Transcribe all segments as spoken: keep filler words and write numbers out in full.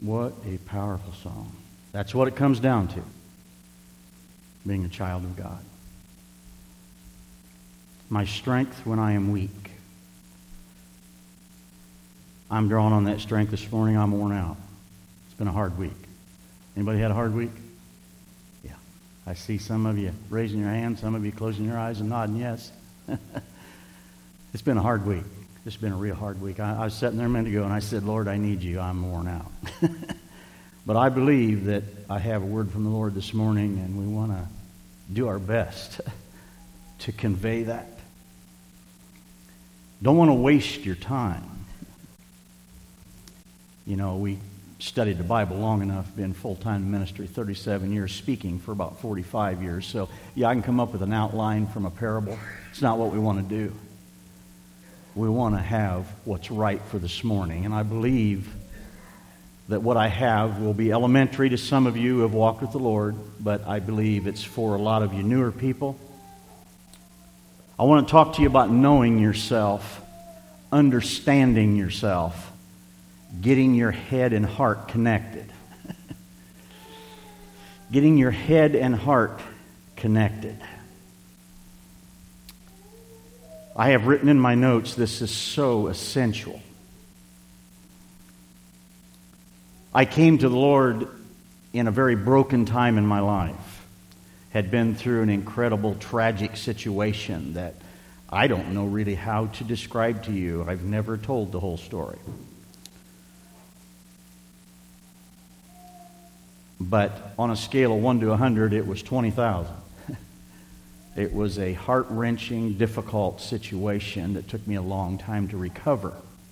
What a powerful song. That's what it comes down to, being a child of God. My strength when I am weak. I'm drawing on that strength this morning. I'm worn out. It's been a hard week. Anybody had a hard week? Yeah. I see some of you raising your hand, some of you closing your eyes and nodding yes. It's been a hard week. It's been a real hard week. I, I was sitting there a minute ago and I said, Lord, I need you. I'm worn out. But I believe that I have a word from the Lord this morning, and we want to do our best to convey that. Don't want to waste your time. You know, we studied the Bible long enough, been full-time ministry, thirty-seven years, speaking for about forty-five years. So, yeah, I can come up with an outline from a parable. It's not what we want to do. We want to have what's right for this morning. And I believe that what I have will be elementary to some of you who have walked with the Lord, but I believe it's for a lot of you newer people. I want to talk to you about knowing yourself, understanding yourself, getting your head and heart connected. Getting your head and heart connected. I have written in my notes, this is so essential. I came to the Lord in a very broken time in my life. Had been through an incredible, tragic situation that I don't know really how to describe to you. I've never told the whole story. But on a scale of one to a hundred, it was twenty thousand. It was a heart-wrenching, difficult situation that took me a long time to recover.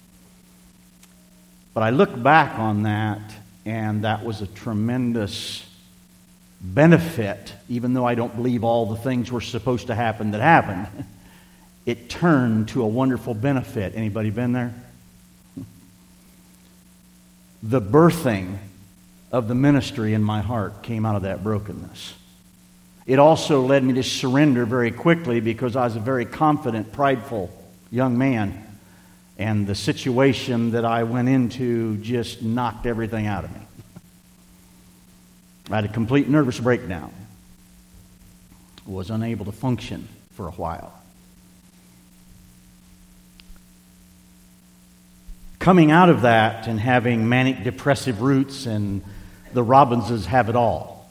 But I look back on that, and that was a tremendous benefit, even though I don't believe all the things were supposed to happen that happened. It turned to a wonderful benefit. Anybody been there? The birthing of the ministry in my heart came out of that brokenness. It also led me to surrender very quickly because I was a very confident, prideful young man. And the situation that I went into just knocked everything out of me. I had a complete nervous breakdown. Was unable to function for a while. Coming out of that and having manic depressive roots, and the Robbinses have it all.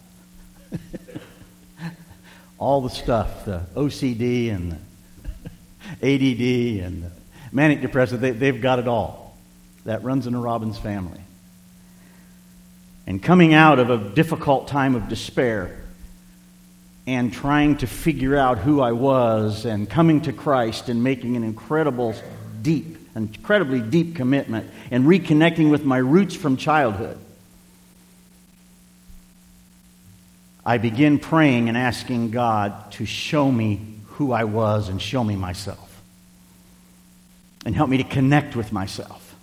All the stuff, the O C D and the A D D and the manic depressive, they, they've got it all. That runs in the Robbins family. And coming out of a difficult time of despair and trying to figure out who I was and coming to Christ and making an incredible, deep, incredibly deep commitment and reconnecting with my roots from childhood, I begin praying and asking God to show me who I was and show me myself. And help me to connect with myself.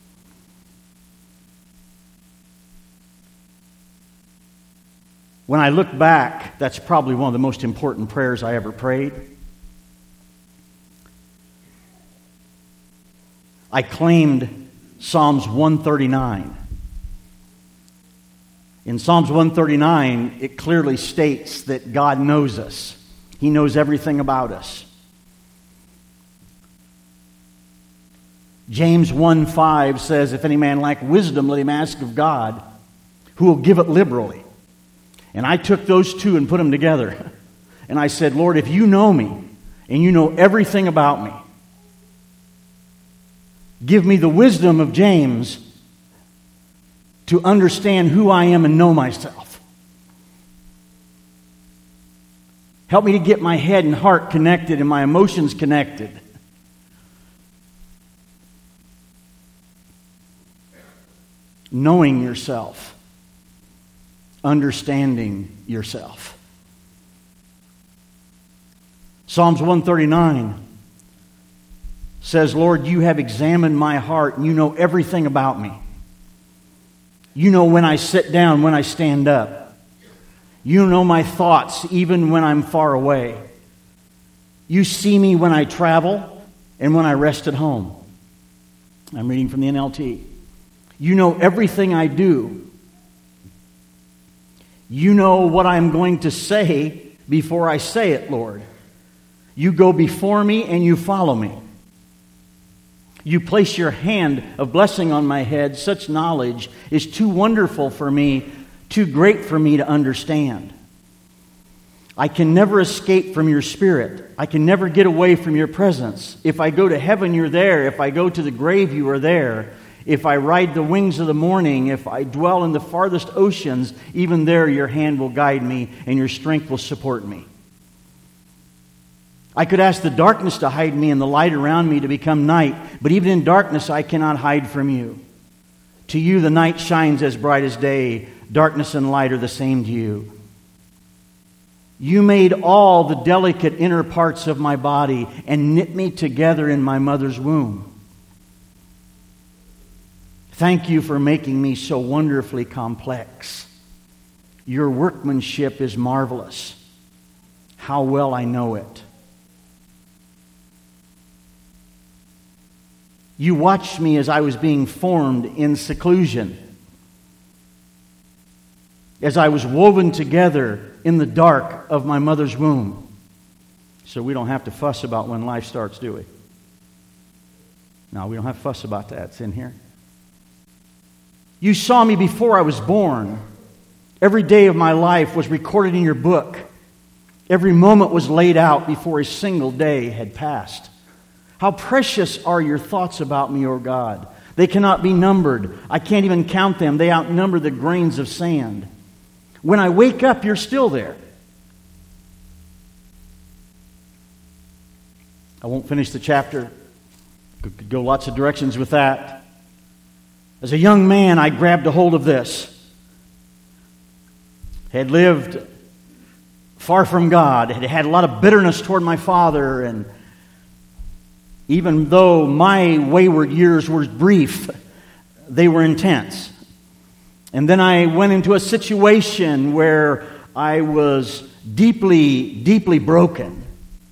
When I look back, that's probably one of the most important prayers I ever prayed. I claimed Psalms one thirty-nine. In Psalms one thirty-nine, it clearly states that God knows us. He knows everything about us. James one five says, if any man lack wisdom, let him ask of God, who will give it liberally. And I took those two and put them together. And I said, Lord, if you know me, and you know everything about me, give me the wisdom of James to understand who I am and know myself. Help me to get my head and heart connected and my emotions connected. Knowing yourself, understanding yourself. Psalms one thirty-nine says, Lord, you have examined my heart and you know everything about me. You know when I sit down, when I stand up. You know my thoughts even when I'm far away. You see me when I travel and when I rest at home. I'm reading from the N L T. You know everything I do. You know what I'm going to say before I say it, Lord. You go before me and you follow me. You place your hand of blessing on my head. Such knowledge is too wonderful for me, too great for me to understand. I can never escape from your Spirit. I can never get away from your presence. If I go to heaven, you're there. If I go to the grave, you are there. If I ride the wings of the morning, if I dwell in the farthest oceans, even there your hand will guide me and your strength will support me. I could ask the darkness to hide me and the light around me to become night, but even in darkness I cannot hide from you. To you the night shines as bright as day. Darkness and light are the same to you. You made all the delicate inner parts of my body and knit me together in my mother's womb. Thank you for making me so wonderfully complex. Your workmanship is marvelous. How well I know it. You watched me as I was being formed in seclusion, as I was woven together in the dark of my mother's womb. So we don't have to fuss about when life starts, do we? No, we don't have to fuss about that. It's in here. You saw me before I was born. Every day of my life was recorded in your book. Every moment was laid out before a single day had passed. How precious are your thoughts about me, O God. They cannot be numbered. I can't even count them. They outnumber the grains of sand. When I wake up, you're still there. I won't finish the chapter. Could go lots of directions with that. As a young man, I grabbed a hold of this. Had lived far from God, had had a lot of bitterness toward my father, and even though my wayward years were brief, they were intense. And then I went into a situation where I was deeply, deeply broken.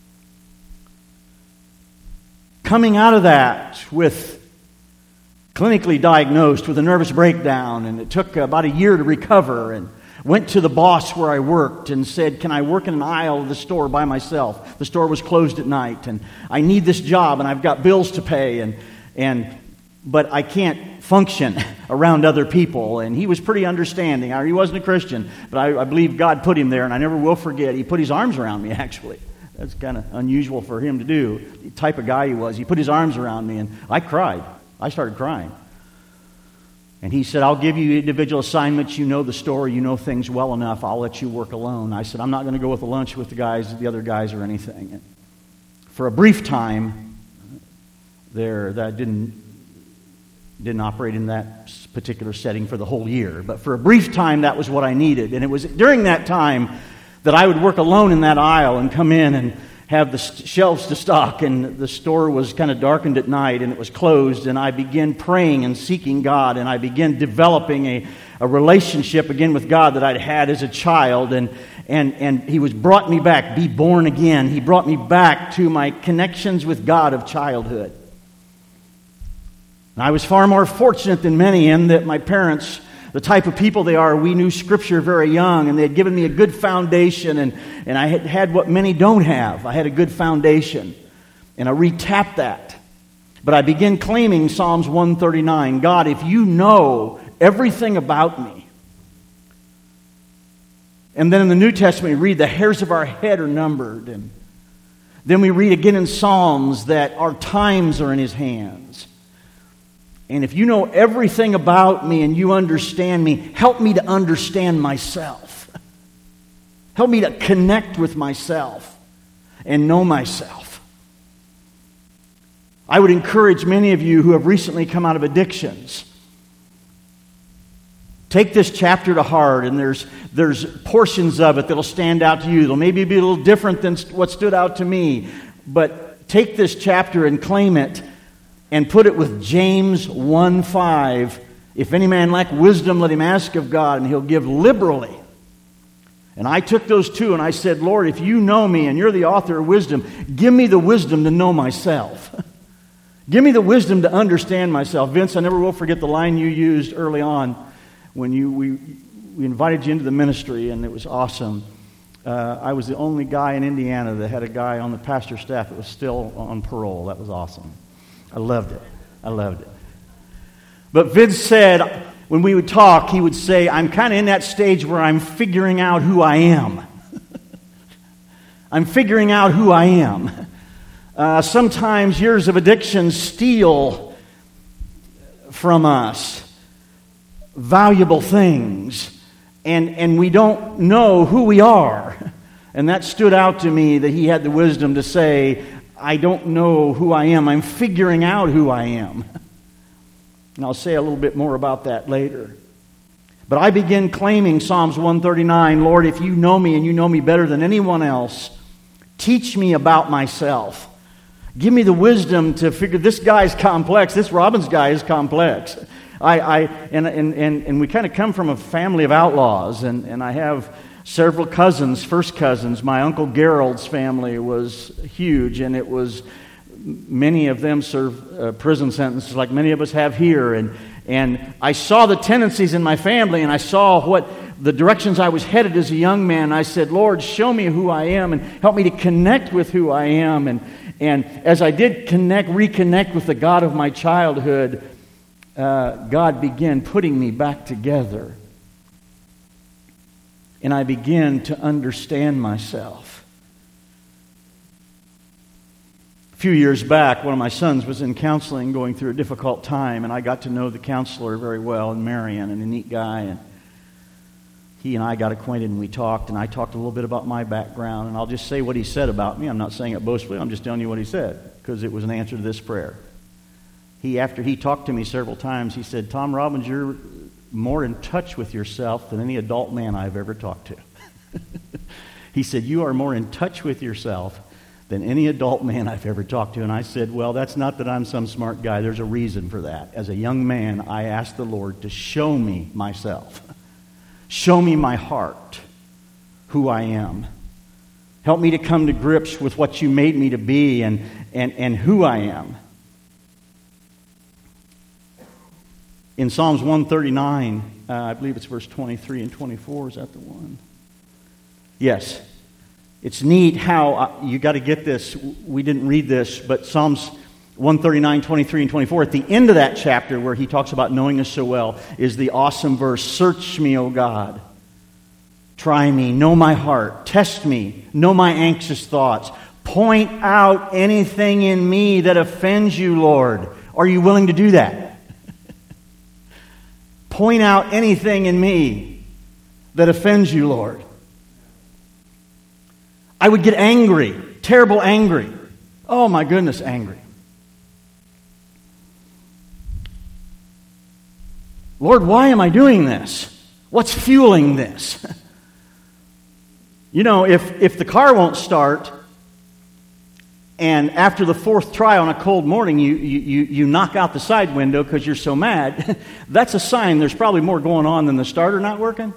Coming out of that with clinically diagnosed with a nervous breakdown, and it took about a year to recover, and went to the boss where I worked and said, can I work in an aisle of the store by myself? The store was closed at night, and I need this job, and I've got bills to pay, and and but I can't function around other people. And he was pretty understanding. He wasn't a Christian, but I, I believe God put him there, and I never will forget. He put his arms around me, actually. That's kind of unusual for him to do, the type of guy he was. He put his arms around me, and I cried. I started crying. And he said, I'll give you individual assignments. You know the story. You know things well enough. I'll let you work alone. I said, I'm not going to go with a lunch with the guys, the other guys or anything. And for a brief time there, that didn't, didn't operate in that particular setting for the whole year. But for a brief time, that was what I needed. And it was during that time that I would work alone in that aisle and come in and have the shelves to stock, and the store was kind of darkened at night, and it was closed, and I began praying and seeking God, and I began developing a, a relationship again with God that I'd had as a child, and, and, and He was brought me back, be born again. He brought me back to my connections with God of childhood. And I was far more fortunate than many in that my parents, the type of people they are, we knew Scripture very young, and they had given me a good foundation, and, and I had had what many don't have. I had a good foundation, and I re-tapped that. But I began claiming Psalms one thirty-nine, God, if you know everything about me. And then in the New Testament, we read the hairs of our head are numbered, and then we read again in Psalms that our times are in His hands. And if you know everything about me and you understand me, help me to understand myself. Help me to connect with myself and know myself. I would encourage many of you who have recently come out of addictions, take this chapter to heart, and there's, there's portions of it that will stand out to you. They'll maybe be a little different than what stood out to me, but take this chapter and claim it. And put it with James one five. If any man lack wisdom, let him ask of God, and He'll give liberally. And I took those two, and I said, Lord, if you know me, and you're the author of wisdom, give me the wisdom to know myself. Give me the wisdom to understand myself. Vince, I never will forget the line you used early on when you we, we invited you into the ministry, and it was awesome. Uh, I was the only guy in Indiana that had a guy on the pastor's staff that was still on parole. That was awesome. I loved it. I loved it. But Vince said, when we would talk, he would say, I'm kind of in that stage where I'm figuring out who I am. I'm figuring out who I am. Uh, sometimes years of addiction steal from us valuable things, and, and we don't know who we are. And that stood out to me, that he had the wisdom to say, I don't know who I am. I'm figuring out who I am. And I'll say a little bit more about that later. But I begin claiming Psalms one thirty-nine, Lord, if you know me and you know me better than anyone else, teach me about myself. Give me the wisdom to figure this guy's complex. This Robbins guy is complex. I, I and, and, and, and we kind of come from a family of outlaws, and, and I have several cousins, first cousins. My Uncle Gerald's family was huge, and it was, many of them served uh, prison sentences like many of us have here. And, and I saw the tendencies in my family, and I saw what the directions I was headed as a young man. I said, Lord, show me who I am and help me to connect with who I am. And And as I did connect, reconnect with the God of my childhood, uh, God began putting me back together. And I began to understand myself. A few years back, one of my sons was in counseling, going through a difficult time, and I got to know the counselor very well, and Marion, and a neat guy, and he and I got acquainted, and we talked, and I talked a little bit about my background, and I'll just say what he said about me. I'm not saying it boastfully. I'm just telling you what he said, because it was an answer to this prayer. He, after he talked to me several times, he said, Tom Robbins, you're more in touch with yourself than any adult man I've ever talked to. He said, you are more in touch with yourself than any adult man I've ever talked to. And I said, well, that's not that I'm some smart guy. There's a reason for that. As a young man, I asked the Lord to show me myself. Show me my heart, who I am. Help me to come to grips with what you made me to be and, and, and who I am. In Psalms one thirty-nine, uh, I believe it's verse twenty-three and twenty-four. Is that the one? Yes. It's neat how, uh, you got to get this. We didn't read this, but Psalms one thirty-nine, twenty-three, and twenty-four, at the end of that chapter where he talks about knowing us so well, is the awesome verse, search me, O God. Try me, know my heart, test me, know my anxious thoughts. Point out anything in me that offends you, Lord. Are you willing to do that? Point out anything in me that offends you, Lord. I would get angry, terrible angry. Oh my goodness, angry. Lord, why am I doing this? What's fueling this? You know, if, if the car won't start, and after the fourth try on a cold morning, you, you, you knock out the side window because you're so mad, that's a sign there's probably more going on than the starter not working.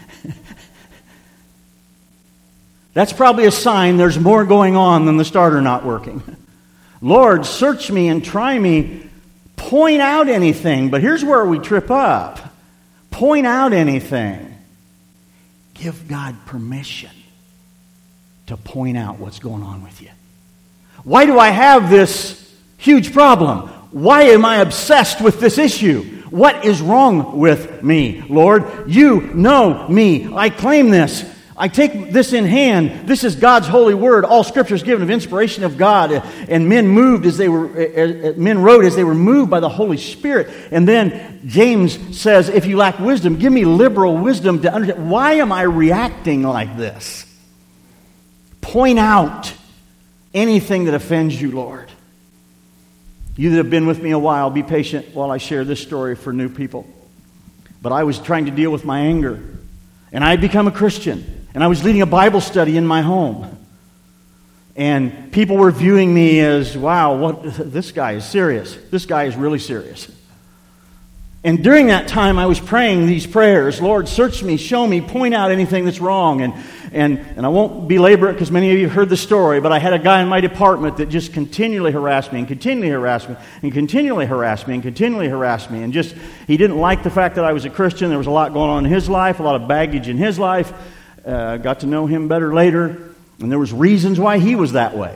That's probably a sign there's more going on than the starter not working. Lord, search me and try me. Point out anything. But here's where we trip up. Point out anything. Give God permission to point out what's going on with you. Why do I have this huge problem? Why am I obsessed with this issue? What is wrong with me, Lord? You know me. I claim this. I take this in hand. This is God's holy word. All Scripture is given of inspiration of God, and men moved as they were. Men wrote as they were moved by the Holy Spirit. And then James says, "If you lack wisdom, give me liberal wisdom to understand. Why am I reacting like this? Point out anything that offends you, Lord." You that have been with me a while, be patient while I share this story for new people. But I was trying to deal with my anger, and I had become a Christian. And I was leading a Bible study in my home. And people were viewing me as, wow, what, this guy is serious. This guy is really serious. And during that time, I was praying these prayers. Lord, search me, show me, point out anything that's wrong. And and and I won't belabor it because many of you have heard the story, but I had a guy in my department that just continually harassed me and continually harassed me and continually harassed me and continually harassed me. And just, he didn't like the fact that I was a Christian. There was a lot going on in his life, a lot of baggage in his life. Uh, got to know him better later. And there was reasons why he was that way.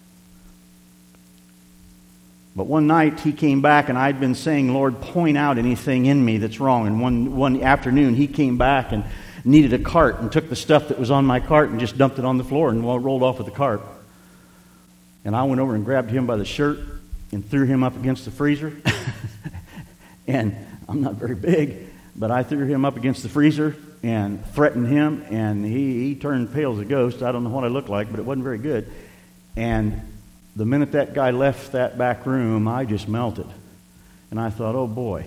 But one night he came back and I'd been saying, Lord, point out anything in me that's wrong. And one, one afternoon he came back and needed a cart and took the stuff that was on my cart and just dumped it on the floor and rolled off with the cart. And I went over and grabbed him by the shirt and threw him up against the freezer. And I'm not very big, but I threw him up against the freezer and threatened him. And he, he turned pale as a ghost. I don't know what I looked like, but it wasn't very good. And the minute that guy left that back room, I just melted. And I thought, oh boy,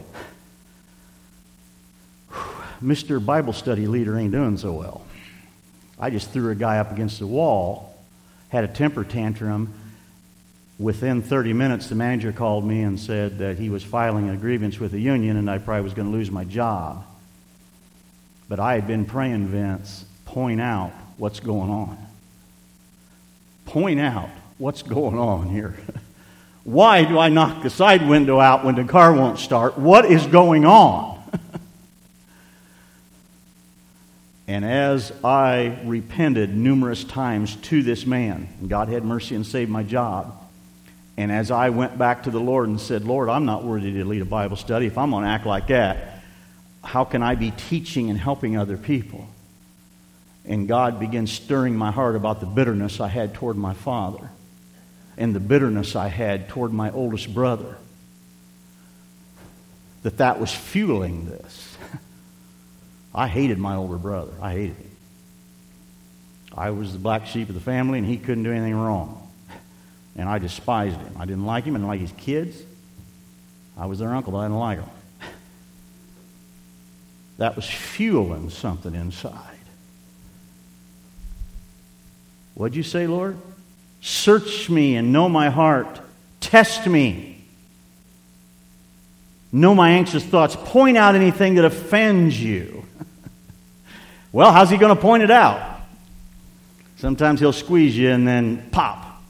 Mister Bible study leader ain't doing so well. I just threw a guy up against the wall, had a temper tantrum. Within thirty minutes, the manager called me and said that he was filing a grievance with the union and I probably was going to lose my job. But I had been praying, Vince, point out what's going on. Point out what's going on here? Why do I knock the side window out when the car won't start? What is going on? And as I repented numerous times to this man, and God had mercy and saved my job, and as I went back to the Lord and said, Lord, I'm not worthy to lead a Bible study. If I'm going to act like that, how can I be teaching and helping other people? And God began stirring my heart about the bitterness I had toward my father and the bitterness I had toward my oldest brother, that that was fueling this. I hated my older brother. I hated him. I was the black sheep of the family, and he couldn't do anything wrong. And I despised him. I didn't like him. I didn't like his kids. I was their uncle, but I didn't like them. That was fueling something inside. What'd you say, Lord? Search me and know my heart. Test me. Know my anxious thoughts. Point out anything that offends you. Well, how's he going to point it out? Sometimes he'll squeeze you and then pop.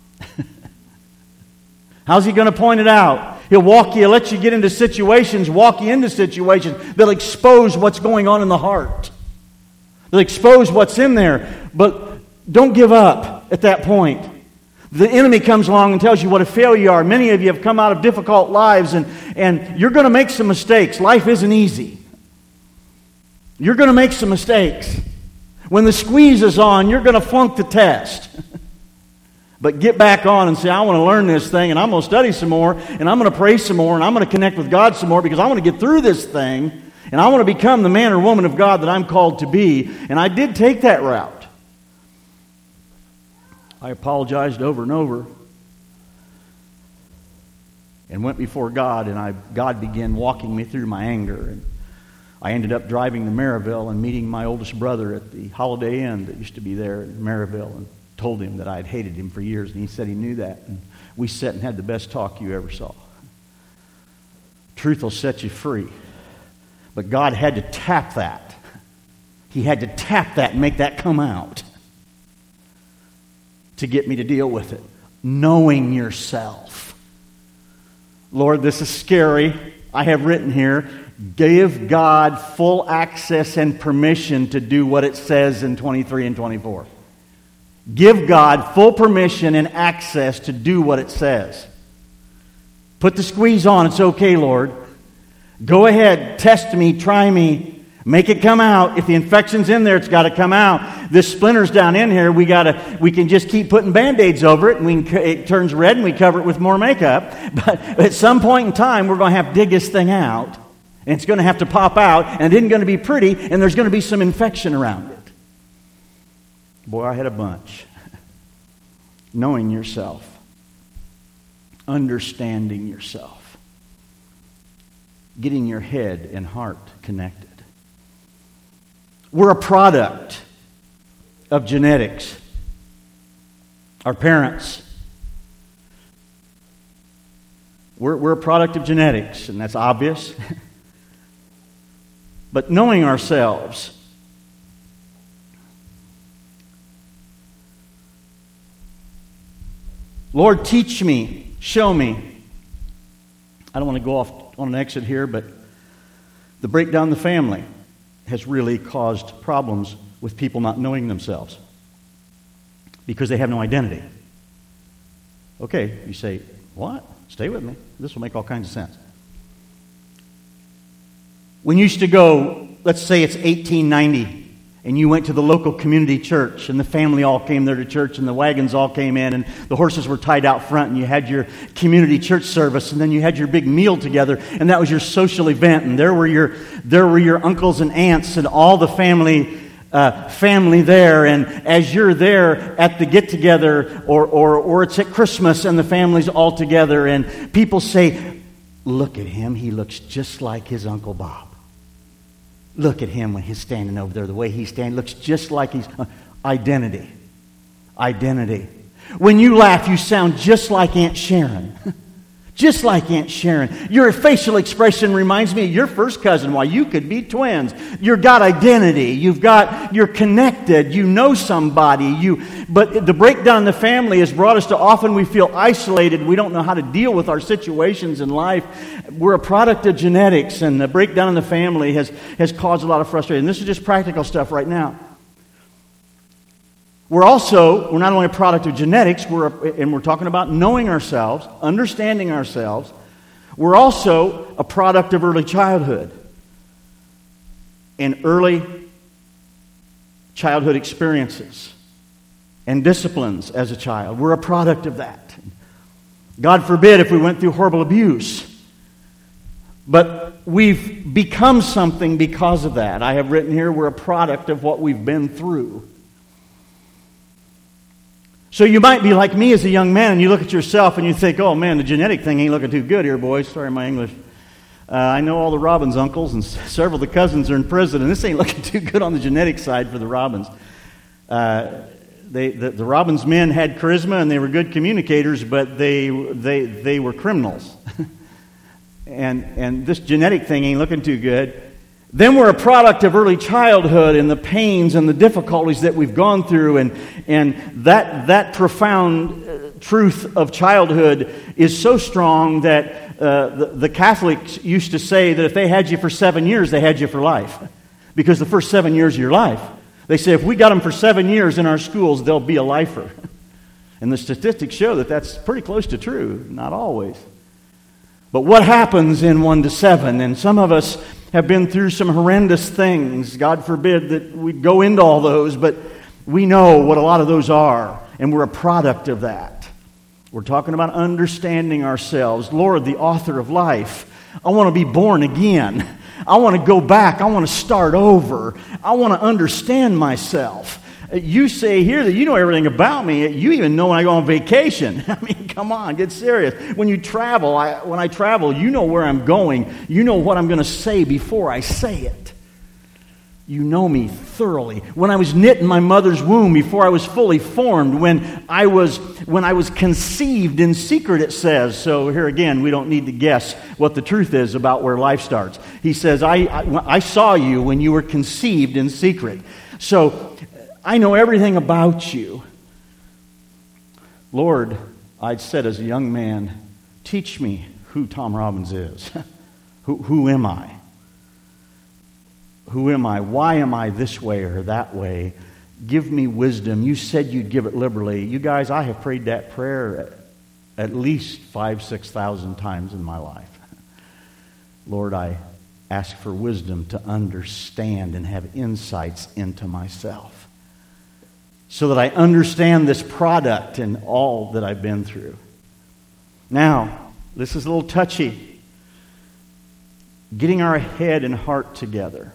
How's he going to point it out? He'll walk you, let you get into situations, walk you into situations that'll expose what's going on in the heart. They'll expose what's in there. But don't give up at that point. The enemy comes along and tells you what a failure you are. Many of you have come out of difficult lives, and, and you're going to make some mistakes. Life isn't easy. You're going to make some mistakes. When the squeeze is on, you're going to flunk the test. But get back on and say, I want to learn this thing, and I'm going to study some more, and I'm going to pray some more, and I'm going to connect with God some more, because I want to get through this thing, and I want to become the man or woman of God that I'm called to be. And I did take that route. I apologized over and over and went before God, and I, God began walking me through my anger. And I ended up driving to Maryville and meeting my oldest brother at the Holiday Inn that used to be there in Maryville, and told him that I had hated him for years, and he said he knew that. And we sat and had the best talk you ever saw. Truth will set you free. But God had to tap that. He had to tap that and make that come out to get me to deal with it. Knowing yourself. Lord, this is scary. I have written here, give God full access and permission to do what it says in twenty-three and twenty-four. Give God full permission and access to do what it says. Put the squeeze on. It's okay, Lord. Go ahead. Test me. Try me. Make it come out. If the infection's in there, it's got to come out. This splinter's down in here. We got to. We can just keep putting Band-Aids over it, and we can, it turns red, and we cover it with more makeup. But at some point in time, we're going to have to dig this thing out, and it's going to have to pop out, and it isn't going to be pretty, and there's going to be some infection around it. Boy, I had a bunch. Knowing yourself. Understanding yourself. Getting your head and heart connected. We're a product of genetics. Our parents. We're, we're a product of genetics, and that's obvious. But knowing ourselves, Lord, teach me, show me. I don't want to go off on an exit here, but the breakdown in the family has really caused problems with people not knowing themselves because they have no identity. Okay, you say, what? Stay with me. This will make all kinds of sense. When you used to go, let's say it's eighteen ninety, and you went to the local community church, and the family all came there to church, and the wagons all came in, and the horses were tied out front, and you had your community church service, and then you had your big meal together, and that was your social event, and there were your there were your uncles and aunts and all the family uh, family there, and as you're there at the get together, or or or it's at Christmas, and the family's all together, and people say, "Look at him; he looks just like his Uncle Bob. Look at him when he's standing over there. The way he's standing looks just like he's..." Uh, identity. Identity. When you laugh, you sound just like Aunt Sharon. Just like Aunt Sharon. Your facial expression reminds me of your first cousin. Why, you could be twins. You've got identity. You've got, you're connected. You know somebody. You, but the breakdown in the family has brought us to often we feel isolated. We don't know how to deal with our situations in life. We're a product of genetics, and the breakdown in the family has, has caused a lot of frustration. This is just practical stuff right now. We're also, we're not only a product of genetics, we're a, and we're talking about knowing ourselves, understanding ourselves. We're also a product of early childhood and early childhood experiences and disciplines as a child. We're a product of that. God forbid if we went through horrible abuse. But we've become something because of that. I have written here, we're a product of what we've been through. So you might be like me as a young man, and you look at yourself and you think, oh man, the genetic thing ain't looking too good here, boys. Sorry, my English. Uh, I know all the Robbins uncles, and several of the cousins are in prison, and this ain't looking too good on the genetic side for the Robbins. Uh, they, the, the Robbins men had charisma, and they were good communicators, but they they they were criminals. and and this genetic thing ain't looking too good. Then we're a product of early childhood and the pains and the difficulties that we've gone through, and and that that profound uh, truth of childhood is so strong that uh, the, the Catholics used to say that if they had you for seven years, they had you for life, because the first seven years of your life, they say if we got them for seven years in our schools, they'll be a lifer, and the statistics show that that's pretty close to true, not always. But what happens in one to seven? And some of us have been through some horrendous things. God forbid that we go into all those, but we know what a lot of those are, and we're a product of that. We're talking about understanding ourselves. Lord, the author of life, I want to be born again. I want to go back. I want to start over. I want to understand myself. You say here that you know everything about me. You even know when I go on vacation. I mean, come on, get serious. When you travel, I, when I travel, you know where I'm going. You know what I'm going to say before I say it. You know me thoroughly. When I was knit in my mother's womb, before I was fully formed, when I was when I was conceived in secret, it says. So here again, we don't need to guess what the truth is about where life starts. He says, I, I, I saw you when you were conceived in secret. So I know everything about you. Lord, I said as a young man, teach me who Tom Robbins is. who, who am I? Who am I? Why am I this way or that way? Give me wisdom. You said you'd give it liberally. You guys, I have prayed that prayer at least five, six thousand times in my life. Lord, I ask for wisdom to understand and have insights into myself, so that I understand this product and all that I've been through. Now, this is a little touchy. Getting our head and heart together.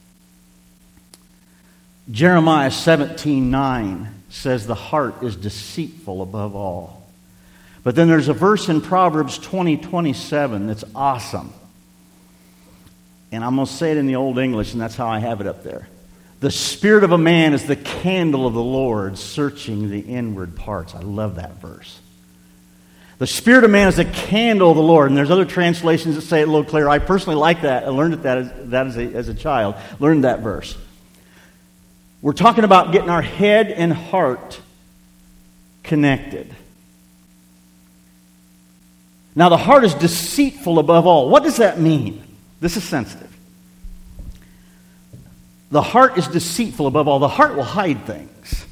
Jeremiah seventeen nine says the heart is deceitful above all. But then there's a verse in Proverbs twenty twenty-seven that's awesome. And I'm going to say it in the Old English, and that's how I have it up there. The spirit of a man is the candle of the Lord, searching the inward parts. I love that verse. The spirit of man is a candle of the Lord. And there's other translations that say it a little clearer. I personally like that. I learned it that as, that as, a, as a child. Learned that verse. We're talking about getting our head and heart connected. Now, the heart is deceitful above all. What does that mean? This is sensitive. The heart is deceitful above all. The heart will hide things.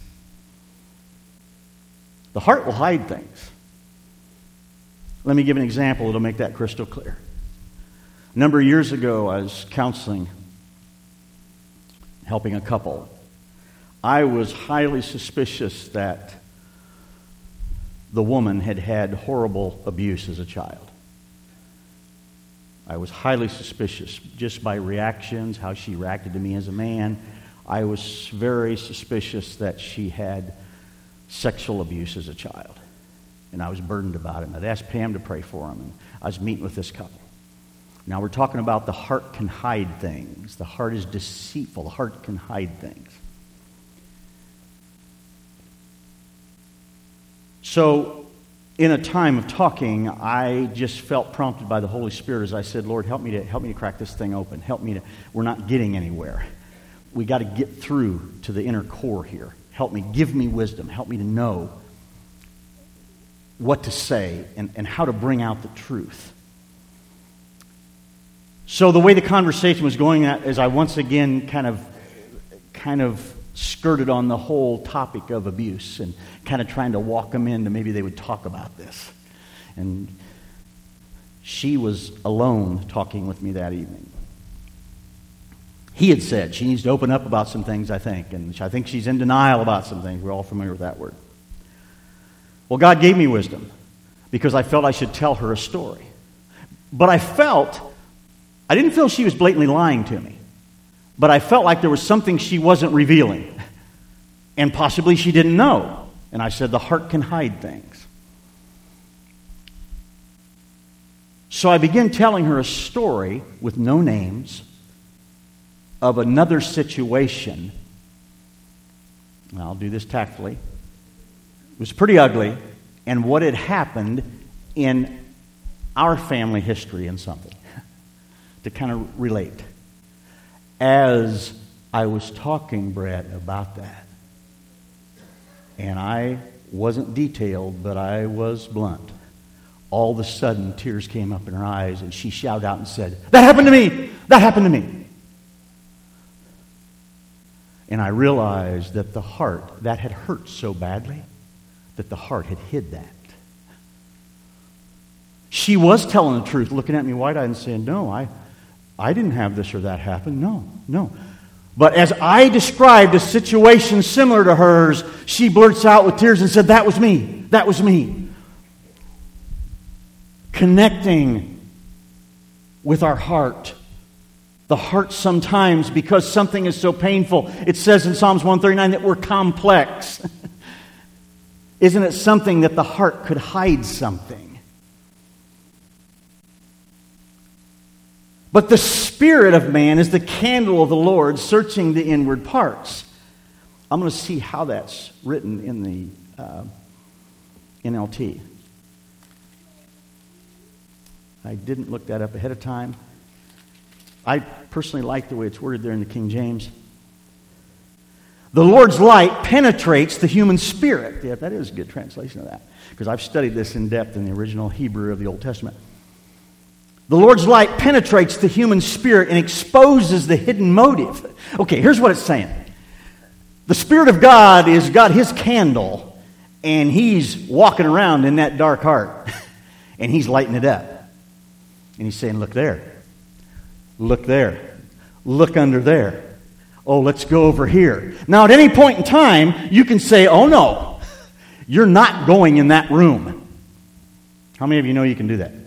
The heart will hide things. Let me give an example that'll make that crystal clear. A number of years ago, I was counseling, helping a couple. I was highly suspicious that the woman had had horrible abuse as a child. I was highly suspicious just by reactions, how she reacted to me as a man. I was very suspicious that she had sexual abuse as a child. And I was burdened about it. And I'd asked Pam to pray for him. And I was meeting with this couple. Now we're talking about the heart can hide things. The heart is deceitful. The heart can hide things. So, in a time of talking, I just felt prompted by the Holy Spirit as I said, Lord, help me to help me to crack this thing open. Help me to, we're not getting anywhere. We got to get through to the inner core here. Help me, give me wisdom. Help me to know what to say and, and how to bring out the truth. So the way the conversation was going is I once again kind of kind of skirted on the whole topic of abuse and kind of trying to walk them into maybe they would talk about this. And she was alone talking with me that evening. He had said she needs to open up about some things, I think, and I think she's in denial about some things. We're all familiar with that word. Well, God gave me wisdom because I felt I should tell her a story. But I felt, I didn't feel she was blatantly lying to me, but I felt like there was something she wasn't revealing, and possibly she didn't know. And I said, the heart can hide things. So I began telling her a story with no names of another situation. I'll do this tactfully. It was pretty ugly, and what had happened in our family history and something to kind of relate. As I was talking, Brett, about that, and I wasn't detailed, but I was blunt, all of a sudden tears came up in her eyes, and she shouted out and said, "That happened to me! That happened to me!" And I realized that the heart, that had hurt so badly, that the heart had hid that. She was telling the truth, looking at me wide-eyed and saying, no, I, I didn't have this or that happen. No, no. But as I described a situation similar to hers, she blurts out with tears and said, that was me. That was me. Connecting with our heart. The heart sometimes, because something is so painful, it says in Psalms one thirty-nine that we're complex. Isn't it something that the heart could hide something? But the spirit of man is the candle of the Lord, searching the inward parts. I'm going to see how that's written in the uh, N L T. I didn't look that up ahead of time. I personally like the way it's worded there in the King James. The Lord's light penetrates the human spirit. Yeah, that is a good translation of that, because I've studied this in depth in the original Hebrew of the Old Testament. The Lord's light penetrates the human spirit and exposes the hidden motive. Okay, here's what it's saying. The Spirit of God has got His candle, and He's walking around in that dark heart, and He's lighting it up. And He's saying, look there. Look there. Look under there. Oh, let's go over here. Now, at any point in time, you can say, oh no, you're not going in that room. How many of you know you can do that?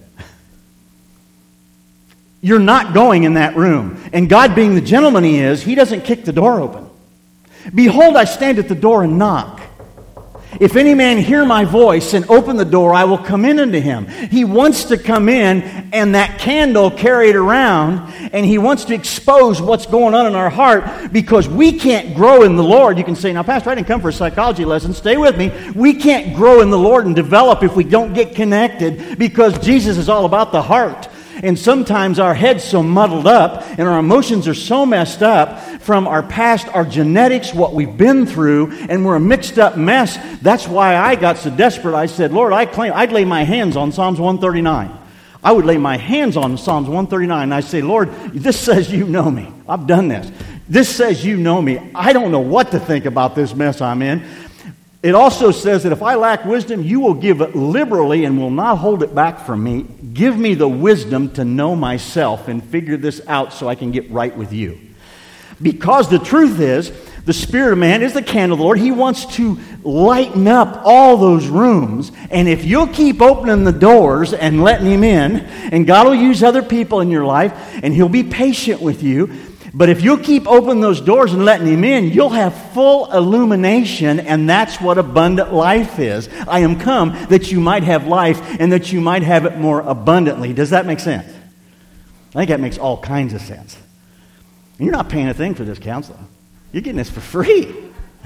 You're not going in that room. And God, being the gentleman He is, He doesn't kick the door open. Behold, I stand at the door and knock. If any man hear my voice and open the door, I will come in unto him. He wants to come in and that candle carry it around, and he wants to expose what's going on in our heart, because we can't grow in the Lord. You can say, now, Pastor, I didn't come for a psychology lesson. Stay with me. We can't grow in the Lord and develop if we don't get connected, because Jesus is all about the heart. And sometimes our head's so muddled up and our emotions are so messed up from our past, our genetics, what we've been through, and we're a mixed up mess. That's why I got so desperate. I said, Lord, I claim, I'd lay my hands on Psalms one thirty-nine. I would lay my hands on Psalms one thirty-nine and I say, Lord, this says you know me. I've done this. This says you know me. I don't know what to think about this mess I'm in. It also says that if I lack wisdom, you will give it liberally and will not hold it back from me. Give me the wisdom to know myself and figure this out so I can get right with you. Because the truth is, the Spirit of man is the candle of the Lord. He wants to lighten up all those rooms. And if you'll keep opening the doors and letting Him in, and God will use other people in your life, and He'll be patient with you. But if you'll keep opening those doors and letting Him in, you'll have full illumination, and that's what abundant life is. I am come that you might have life and that you might have it more abundantly. Does that make sense? I think that makes all kinds of sense. And you're not paying a thing for this, counselor. You're getting this for free.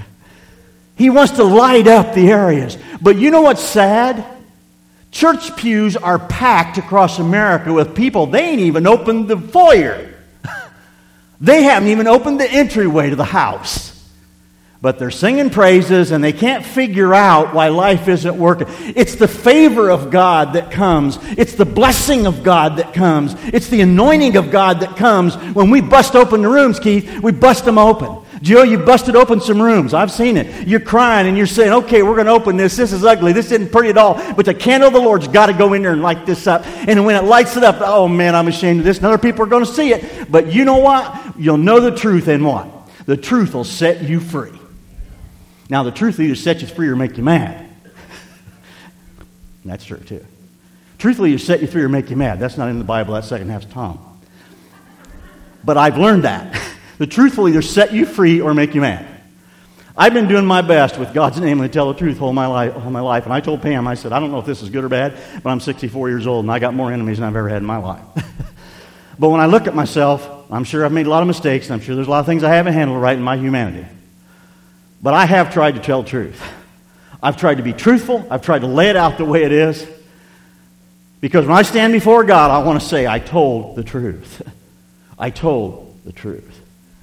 He wants to light up the areas. But you know what's sad? Church pews are packed across America with people. They ain't even opened the foyer. They haven't even opened the entryway to the house. But they're singing praises and they can't figure out why life isn't working. It's the favor of God that comes. It's the blessing of God that comes. It's the anointing of God that comes when we bust open the rooms, Keith. We bust them open. Joe, you busted open some rooms. I've seen it. You're crying and you're saying, okay, we're going to open this. This is ugly. This isn't pretty at all. But the candle of the Lord's got to go in there and light this up. And when it lights it up, oh man, I'm ashamed of this. And other people are going to see it. But you know what? You'll know the truth, and what? The truth will set you free. Now, the truth will either set you free or make you mad. That's true, too. Truth will either set you free or make you mad. That's not in the Bible. That second half's Tom. But I've learned that. The truth will either set you free or make you mad. I've been doing my best with God's name to tell the truth all my life. All my life. And I told Pam, I said, I don't know if this is good or bad, but I'm sixty-four years old and I got more enemies than I've ever had in my life. But when I look at myself, I'm sure I've made a lot of mistakes, and I'm sure there's a lot of things I haven't handled right in my humanity. But I have tried to tell truth. I've tried to be truthful. I've tried to lay it out the way it is. Because when I stand before God, I want to say, I told the truth. I told the truth.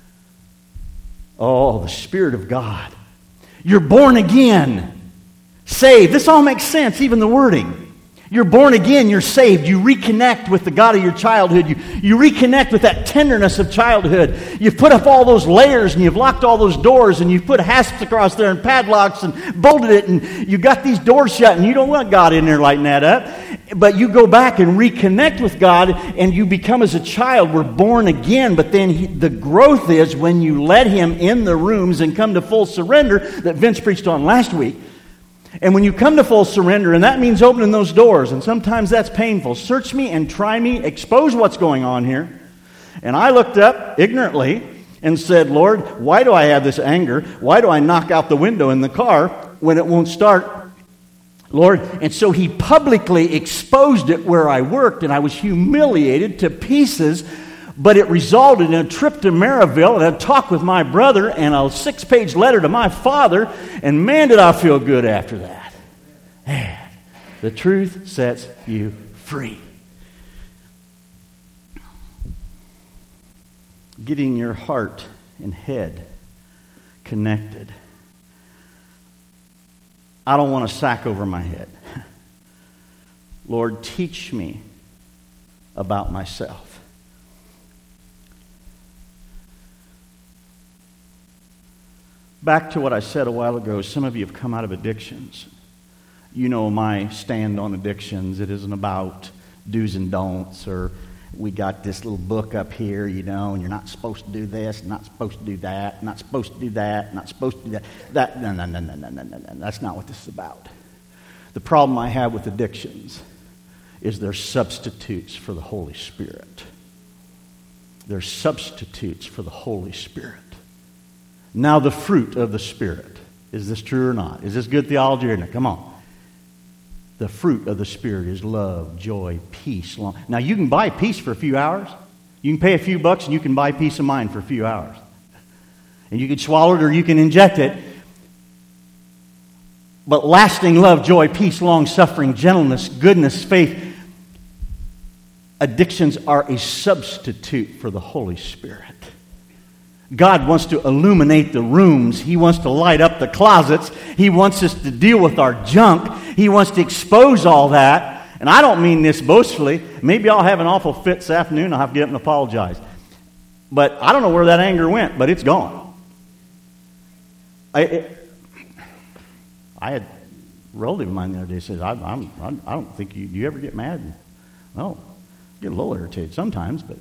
Oh, the Spirit of God. You're born again. Saved. This all makes sense, even the wording. You're born again, you're saved. You reconnect with the God of your childhood. You, you reconnect with that tenderness of childhood. You've put up all those layers and you've locked all those doors and you've put hasps across there and padlocks and bolted it, and you got these doors shut and you don't want God in there lighting that up. But you go back and reconnect with God and you become as a child. We're born again, but then he, the growth is when you let Him in the rooms and come to full surrender that Vince preached on last week. And when you come to full surrender, and that means opening those doors, and sometimes that's painful. Search me and try me, expose what's going on here. And I looked up ignorantly and said, Lord, why do I have this anger? Why do I knock out the window in the car when it won't start? Lord, and so He publicly exposed it where I worked, and I was humiliated to pieces. But it resulted in a trip to Maryville and a talk with my brother and a six-page letter to my father. And man, did I feel good after that. Man, the truth sets you free. Getting your heart and head connected. I don't want a sack over my head. Lord, teach me about myself. Back to what I said a while ago, some of you have come out of addictions. You know my stand on addictions. It isn't about do's and don'ts, or we got this little book up here, you know, and you're not supposed to do this, not supposed to do that, not supposed to do that, not supposed to do that. That no, no, no, no, no, no, no, no. That's not what this is about. The problem I have with addictions is they're substitutes for the Holy Spirit. They're substitutes for the Holy Spirit. Now the fruit of the Spirit Is this true or not? Is this good theology or not? Come on. The fruit of the Spirit is love, joy, peace. Long. Now, you can buy peace for a few hours. You can pay a few bucks and you can buy peace of mind for a few hours. And you can swallow it or you can inject it. But lasting love, joy, peace, long-suffering, gentleness, goodness, faith, addictions are a substitute for the Holy Spirit. God wants to illuminate the rooms. He wants to light up the closets. He wants us to deal with our junk. He wants to expose all that. And I don't mean this boastfully. Maybe I'll have an awful fit this afternoon. I'll have to get up and apologize. But I don't know where that anger went, but it's gone. I, it, I had a relative of mine the other day says, I, I'm, I'm, I don't think you, do you ever get mad? And, well, I get a little irritated sometimes, but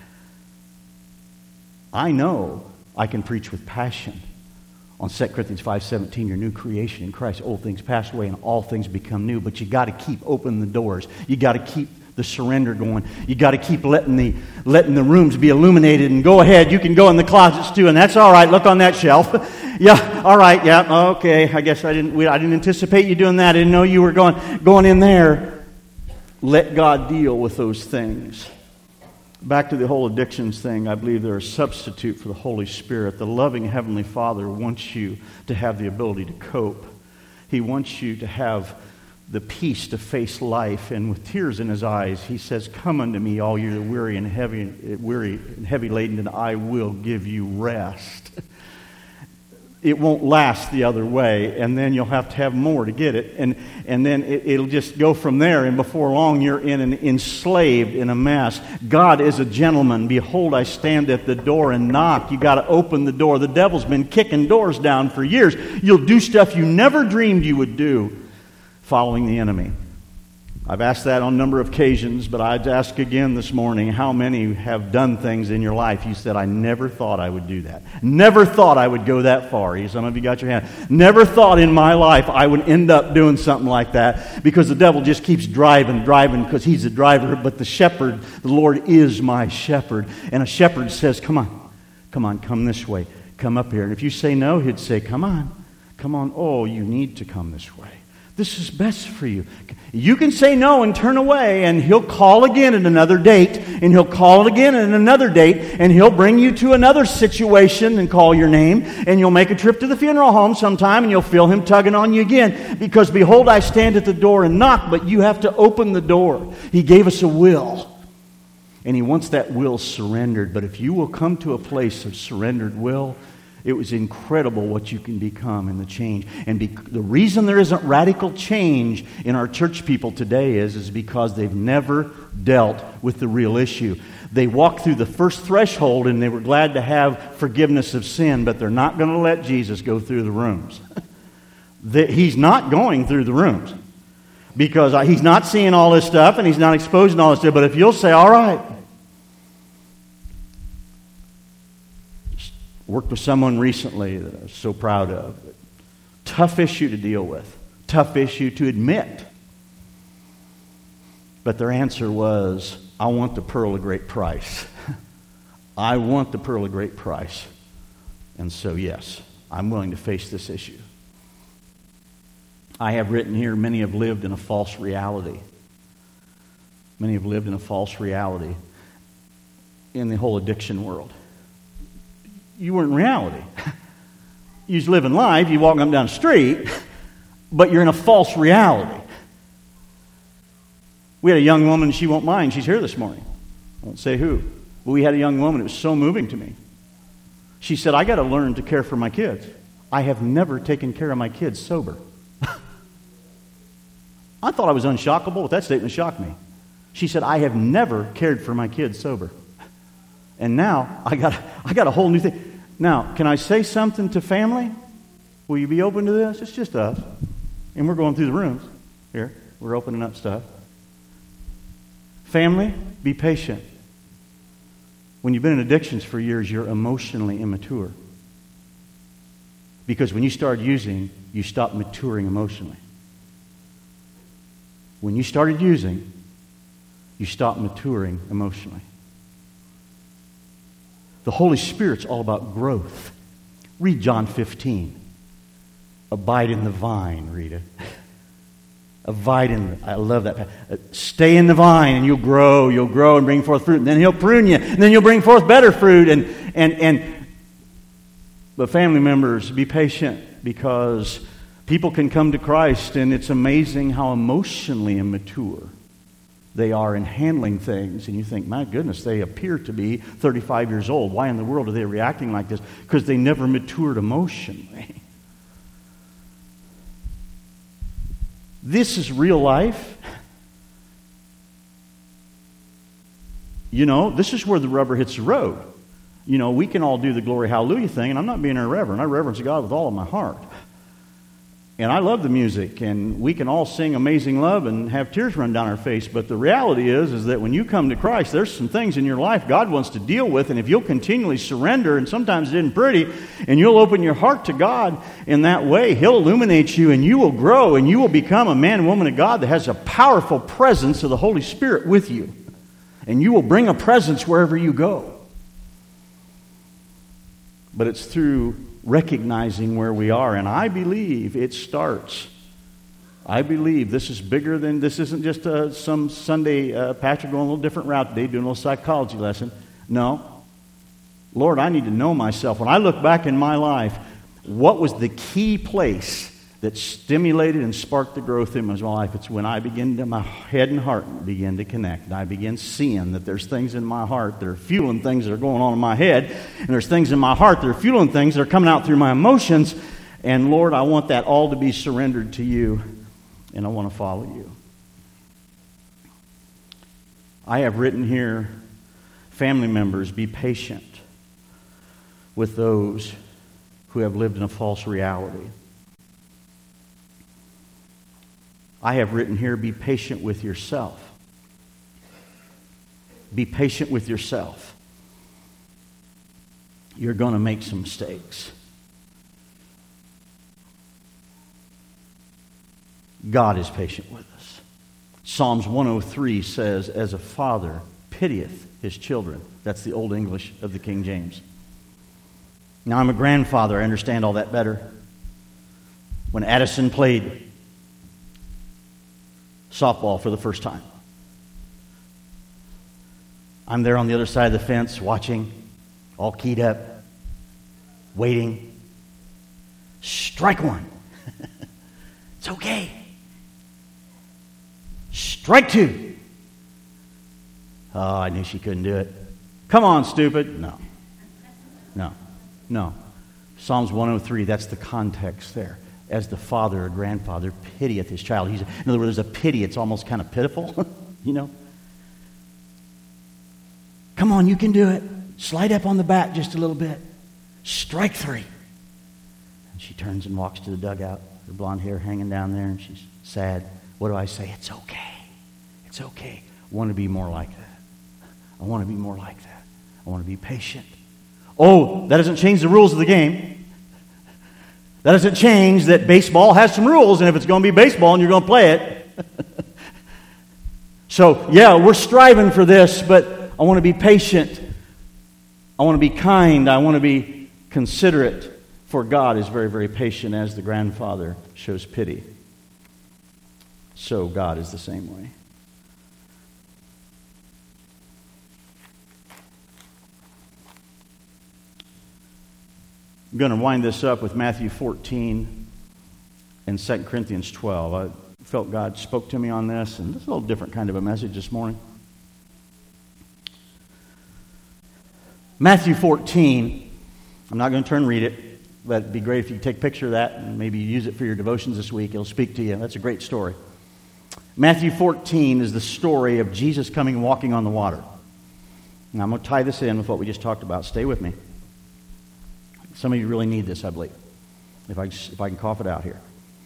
I know I can preach with passion on Second Corinthians five seventeen, your new creation in Christ. Old things pass away and all things become new. But you got to keep opening the doors. You got to keep the surrender going. You got to keep letting the letting the rooms be illuminated. And go ahead, you can go in the closets too, and that's all right. Look on that shelf. Yeah, all right. Yeah, okay. I guess I didn't. We, I didn't anticipate you doing that. I didn't know you were going going in there. Let God deal with those things. Back to the whole addictions thing, I believe they're a substitute for the Holy Spirit. The loving Heavenly Father wants you to have the ability to cope. He wants you to have the peace to face life. And with tears in His eyes, He says, "Come unto me, all you weary and heavy, weary and heavy laden, and I will give you rest." It won't last the other way, and then you'll have to have more to get it. And and then it, it'll just go from there, and before long you're in an enslaved in a mess. God is a gentleman. Behold, I stand at the door and knock. You got to open the door. The devil's been kicking doors down for years. You'll do stuff you never dreamed you would do following the enemy. I've asked that on a number of occasions, but I'd ask again this morning, how many have done things in your life you said, I never thought I would do that. Never thought I would go that far. Some of you got your hand. Never thought in my life I would end up doing something like that, because the devil just keeps driving, driving, because he's the driver, but the shepherd, the Lord is my shepherd. And a shepherd says, come on, come on, come this way, come up here. And if you say no, he'd say, come on, come on. Oh, you need to come this way. This is best for you. You can say no and turn away, and He'll call again at another date, and He'll call again at another date, and He'll bring you to another situation and call your name, and you'll make a trip to the funeral home sometime, and you'll feel Him tugging on you again. Because behold, I stand at the door and knock, but you have to open the door. He gave us a will, and He wants that will surrendered. But if you will come to a place of surrendered will, it was incredible what you can become in the change. And be, the reason there isn't radical change in our church people today is, is because they've never dealt with the real issue. They walked through the first threshold and they were glad to have forgiveness of sin, but they're not going to let Jesus go through the rooms. He's not going through the rooms because He's not seeing all this stuff and He's not exposing all this stuff. But if you'll say, all right, worked with someone recently that I was so proud of. Tough issue to deal with. Tough issue to admit. But their answer was, I want the pearl of great price. I want the pearl of great price. And so, yes, I'm willing to face this issue. I have written here, many have lived in a false reality. Many have lived in a false reality in the whole addiction world. You weren't in reality. You was living life, you walking up and down the street, but you're in a false reality. We had a young woman, she won't mind, she's here this morning. I won't say who. But we had a young woman, it was so moving to me. She said, I got to learn to care for my kids. I have never taken care of my kids sober. I thought I was unshockable, but that statement shocked me. She said, I have never cared for my kids sober. And now, I got I got a whole new thing. Now, can I say something to family? Will you be open to this? It's just us. And we're going through the rooms here. We're opening up stuff. Family, be patient. When you've been in addictions for years, you're emotionally immature. Because when you start using, you stop maturing emotionally. When you started using, you stop maturing emotionally. The Holy Spirit's all about growth. Read John fifteen. Abide in the vine, Rita. Abide in the, I love that. Uh, stay in the vine and you'll grow, you'll grow and bring forth fruit. And then he'll prune you, and then you'll bring forth better fruit. And, and, and, but family members, be patient, because people can come to Christ and it's amazing how emotionally immature they are in handling things. And you think, my goodness, they appear to be thirty-five years old. Why in the world are they reacting like this? Because they never matured emotionally. This is real life. You know, this is where the rubber hits the road. You know, we can all do the glory hallelujah thing, and I'm not being irreverent. I reverence God with all of my heart. And I love the music, and we can all sing Amazing Love and have tears run down our face. But the reality is, is that when you come to Christ, there's some things in your life God wants to deal with. And if you'll continually surrender, and sometimes it isn't pretty, and you'll open your heart to God in that way, He'll illuminate you, and you will grow, and you will become a man and woman of God that has a powerful presence of the Holy Spirit with you. And you will bring a presence wherever you go. But it's through recognizing where we are. And I believe it starts. I believe this is bigger than, this isn't just uh, some Sunday, uh, Patrick going a little different route today, doing a little psychology lesson. No. Lord, I need to know myself. When I look back in my life, what was the key place that stimulated and sparked the growth in my life? It's when I begin to, my head and heart begin to connect. And I begin seeing that there's things in my heart that are fueling things that are going on in my head. And there's things in my heart that are fueling things that are coming out through my emotions. And Lord, I want that all to be surrendered to you. And I want to follow you. I have written here, family members, be patient with those who have lived in a false reality. I have written here, be patient with yourself. Be patient with yourself. You're going to make some mistakes. God is patient with us. Psalms one oh three says, as a father pitieth his children. That's the Old English of the King James. Now, I'm a grandfather. I understand all that better. When Addison played softball for the first time, I'm there on the other side of the fence watching, all keyed up, waiting. Strike one. It's okay. Strike two. Oh, I knew she couldn't do it. Come on, stupid. No. No. No. Psalms one oh three, that's the context there. As the father or grandfather pitieth his child. He's, in other words, there's a pity. It's almost kind of pitiful, you know. Come on, you can do it. Slide up on the bat just a little bit. Strike three. And she turns and walks to the dugout, her blonde hair hanging down there, and she's sad. What do I say? It's okay. It's okay. I want to be more like that. I want to be more like that. I want to be patient. Oh, that doesn't change the rules of the game. That doesn't change that baseball has some rules, and if it's going to be baseball and you're going to play it. So, yeah, we're striving for this, but I want to be patient. I want to be kind. I want to be considerate. For God is very, very patient, as the grandfather shows pity. So God is the same way. I'm going to wind this up with Matthew fourteen and Second Corinthians twelve. I felt God spoke to me on this, and this is a little different kind of a message this morning. Matthew fourteen, I'm not going to turn and read it, but it'd be great if you could take a picture of that and maybe use it for your devotions this week. It'll speak to you. That's a great story. Matthew fourteen is the story of Jesus coming and walking on the water. Now I'm going to tie this in with what we just talked about. Stay with me. Some of you really need this, I believe, if I, if I can cough it out here.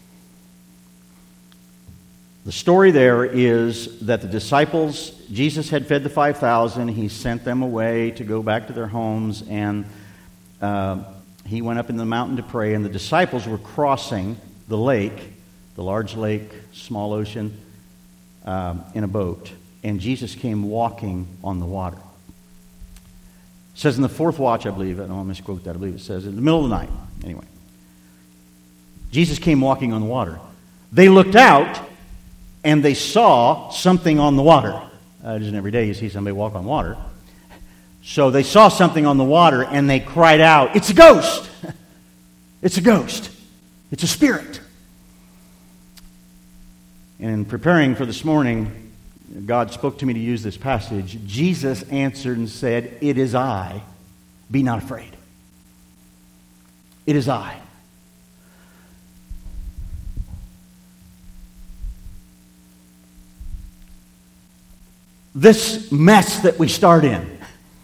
The story there is that the disciples, Jesus had fed the five thousand. He sent them away to go back to their homes, and uh, he went up in the mountain to pray, and the disciples were crossing the lake, the large lake, small ocean, um, in a boat, and Jesus came walking on the water. It says in the fourth watch, I believe, I don't want to misquote that, I believe it says, in the middle of the night, anyway. Jesus came walking on the water. They looked out, and they saw something on the water. Uh, it isn't every day you see somebody walk on water. So they saw something on the water, and they cried out, "It's a ghost! It's a ghost! It's a spirit!" And in preparing for this morning, God spoke to me to use this passage. Jesus answered and said, "It is I. Be not afraid." It is I. This mess that we start in,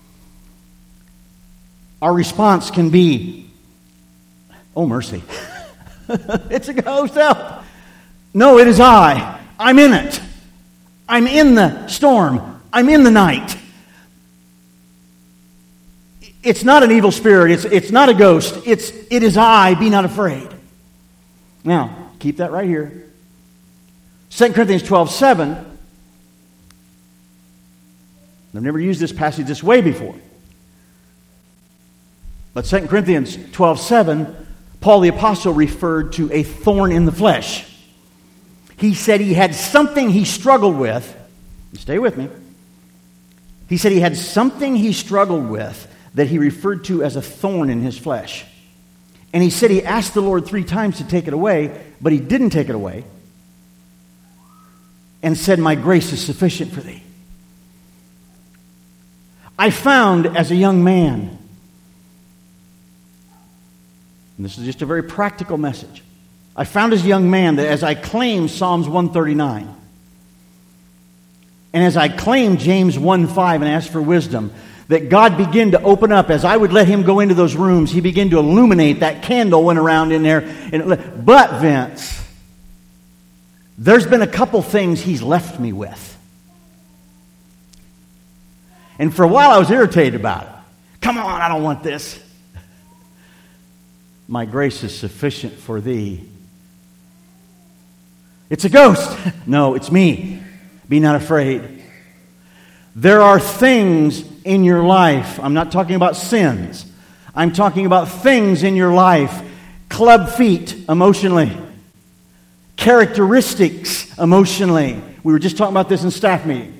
our response can be, "Oh, mercy. It's a ghost, help." No, it is I. I'm in it. I'm in the storm. I'm in the night. It's not an evil spirit. It's, it's not a ghost. It's, it is I. Be not afraid. Now, keep that right here. Second Corinthians twelve seven. I've never used this passage this way before. But Second Corinthians twelve seven, Paul the Apostle referred to a thorn in the flesh. He said he had something he struggled with. Stay with me. He said he had something he struggled with that he referred to as a thorn in his flesh. And he said he asked the Lord three times to take it away, but he didn't take it away. And said, "My grace is sufficient for thee." I found as a young man, and this is just a very practical message, I found as a young man that as I claimed Psalms one thirty-nine, and as I claimed James one five and asked for wisdom, that God began to open up. As I would let Him go into those rooms, He began to illuminate. That candle went around in there. And it, but, Vince, there's been a couple things He's left me with. And for a while I was irritated about it. Come on, I don't want this. My grace is sufficient for thee. It's a ghost. No, it's me. Be not afraid. There are things in your life. I'm not talking about sins. I'm talking about things in your life. Club feet emotionally. Characteristics emotionally. We were just talking about this in staff meeting.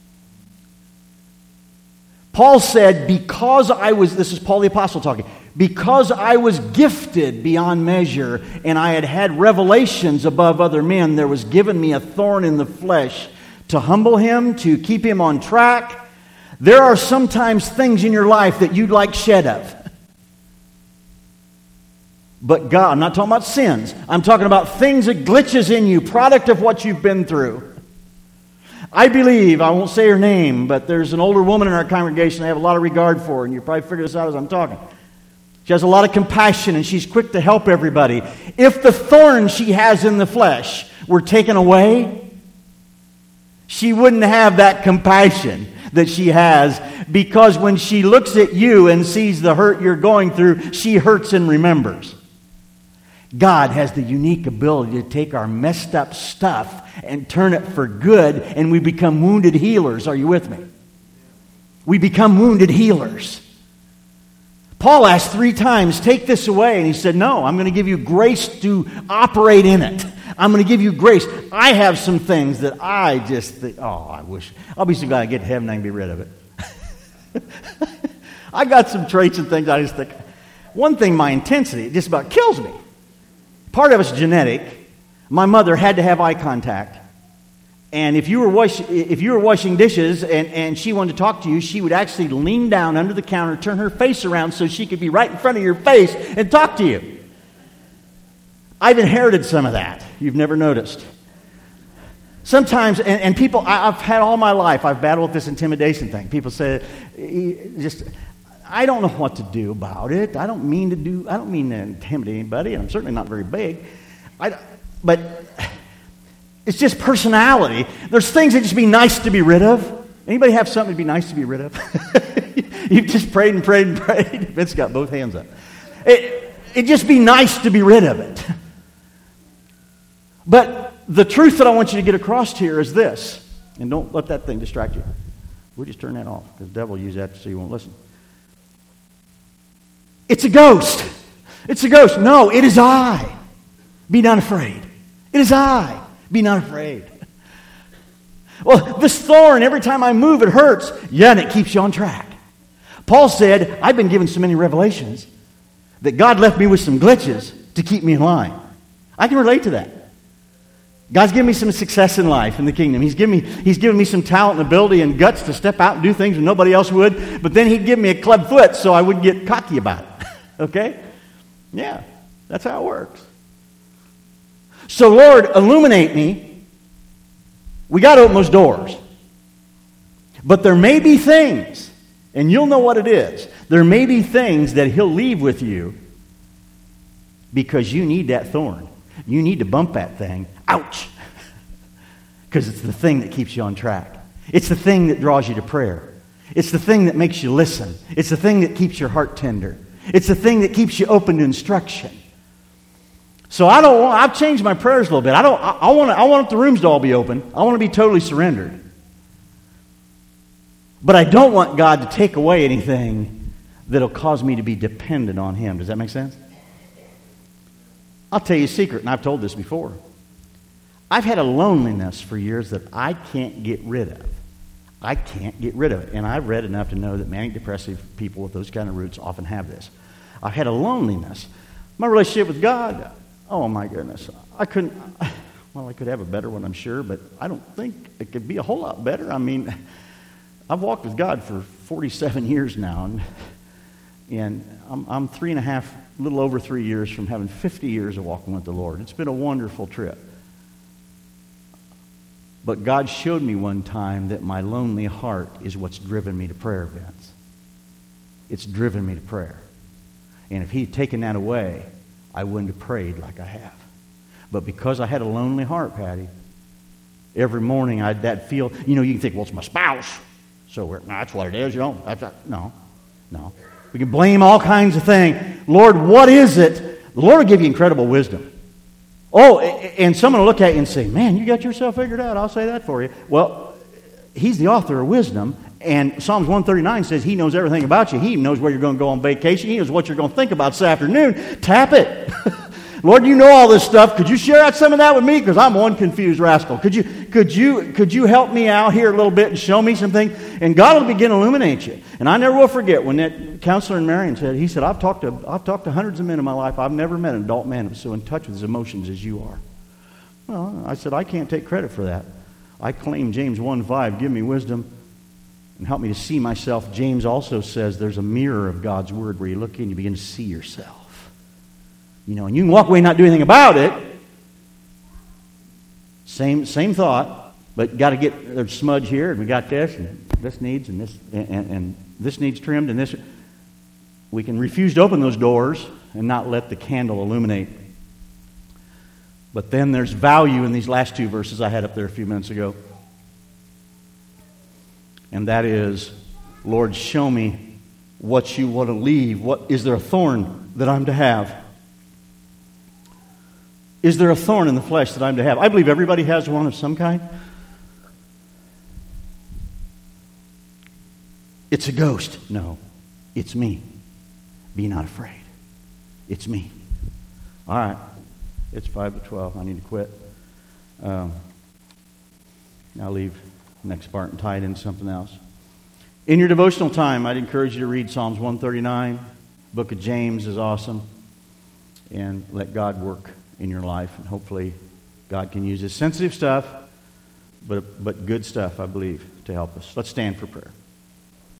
Paul said, because I was, this is Paul the Apostle talking, because I was gifted beyond measure and I had had revelations above other men, there was given me a thorn in the flesh to humble him, to keep him on track. There are sometimes things in your life that you'd like shed of. But God, I'm not talking about sins. I'm talking about things that glitches in you, product of what you've been through. I believe, I won't say her name, but there's an older woman in our congregation I have a lot of regard for, and you probably figure this out as I'm talking. She has a lot of compassion, and she's quick to help everybody. If the thorn she has in the flesh were taken away, she wouldn't have that compassion that she has, because when she looks at you and sees the hurt you're going through, she hurts and remembers. God has the unique ability to take our messed up stuff and turn it for good, and we become wounded healers. Are you with me? We become wounded healers. Paul asked three times, take this away, and he said, no, I'm going to give you grace to operate in it. I'm going to give you grace. I have some things that I just think, oh, I wish. I'll be so glad I get to heaven and I can be rid of it. I got some traits and things I just think. One thing, my intensity, it just about kills me. Part of it's genetic. My mother had to have eye contact. And if you were wash, if you were washing dishes and, and she wanted to talk to you, she would actually lean down under the counter, turn her face around so she could be right in front of your face and talk to you. I've inherited some of that. You've never noticed. Sometimes, and, and people, I, I've had all my life, I've battled with this intimidation thing. People say, just, I don't know what to do about it. I don't mean to do, I don't mean to intimidate anybody, and I'm certainly not very big. I, but it's just personality. There's things that just be nice to be rid of. Anybody have something to be nice to be rid of? You've just prayed and prayed and prayed. Vince got both hands up. It, it'd just be nice to be rid of it. But the truth that I want you to get across here is this, and don't let that thing distract you. We'll just turn that off, because the devil will use that so you won't listen. It's a ghost. It's a ghost. No, it is I. Be not afraid. It is I. Be not afraid. Well, this thorn, every time I move, it hurts. Yeah, and it keeps you on track. Paul said, I've been given so many revelations that God left me with some glitches to keep me in line. I can relate to that. God's given me some success in life, in the kingdom. He's given me, he's given me some talent and ability and guts to step out and do things when nobody else would. But then he'd give me a club foot so I wouldn't get cocky about it. Okay? Yeah, that's how it works. So, Lord, illuminate me. We got to open those doors. But there may be things, and you'll know what it is. There may be things that he'll leave with you because you need that thorn. You need to bump that thing. Ouch! Because it's the thing that keeps you on track. It's the thing that draws you to prayer. It's the thing that makes you listen. It's the thing that keeps your heart tender. It's the thing that keeps you open to instruction. So I don't want, I've changed my prayers a little bit. I don't I, I want I want the rooms to all be open. I want to be totally surrendered. But I don't want God to take away anything that'll cause me to be dependent on him. Does that make sense? I'll tell you a secret, and I've told this before. I've had a loneliness for years that I can't get rid of. I can't get rid of it. And I've read enough to know that manic depressive people with those kind of roots often have this. I've had a loneliness. My relationship with God, oh my goodness. I couldn't, well, I could have a better one, I'm sure, but I don't think it could be a whole lot better. I mean, I've walked with God for forty-seven years now, and, and I'm, I'm three and a half, a little over three years from having fifty years of walking with the Lord. It's been a wonderful trip. But God showed me one time that my lonely heart is what's driven me to prayer events. It's driven me to prayer. And if He'd taken that away, I wouldn't have prayed like I have. But because I had a lonely heart, Patty, every morning I'd that feel, you know, you can think, well, it's my spouse. So we're, no, that's what it is, you know. That's not, no, no. We can blame all kinds of things. Lord, what is it? The Lord will give you incredible wisdom. Oh, and someone will look at you and say, man, you got yourself figured out. I'll say that for you. Well, He's the author of wisdom. And Psalms one thirty-nine says He knows everything about you. He knows where you're going to go on vacation. He knows what you're going to think about this afternoon. Tap it. Lord, you know all this stuff. Could you share out some of that with me? Because I'm one confused rascal. Could you, could you, could you help me out here a little bit and show me something? And God will begin to illuminate you. And I never will forget when that counselor in Marion said, he said, I've talked to, I've talked to hundreds of men in my life. I've never met an adult man who's so in touch with his emotions as you are. Well, I said, I can't take credit for that. I claim James one five, give me wisdom and help me to see myself. James also says there's a mirror of God's Word where you look in and you begin to see yourself. You know, and you can walk away and not do anything about it. Same same thought, but got to get, there's smudge here, and we got this, and this needs, and this, and, and, and this needs trimmed, and this. We can refuse to open those doors and not let the candle illuminate. But then there's value in these last two verses I had up there a few minutes ago. And that is, Lord, show me what you want to leave. What is there a thorn that I'm to have? Is there a thorn in the flesh that I'm to have? I believe everybody has one of some kind. It's a ghost. No, it's me. Be not afraid. It's me. All right. It's five to twelve. I need to quit. Um, I'll leave the next part and tie it into something else. In your devotional time, I'd encourage you to read Psalms one thirty-nine. Book of James is awesome. And let God work in your life, and hopefully God can use this sensitive stuff, but but good stuff, I believe, to help us. Let's stand for prayer.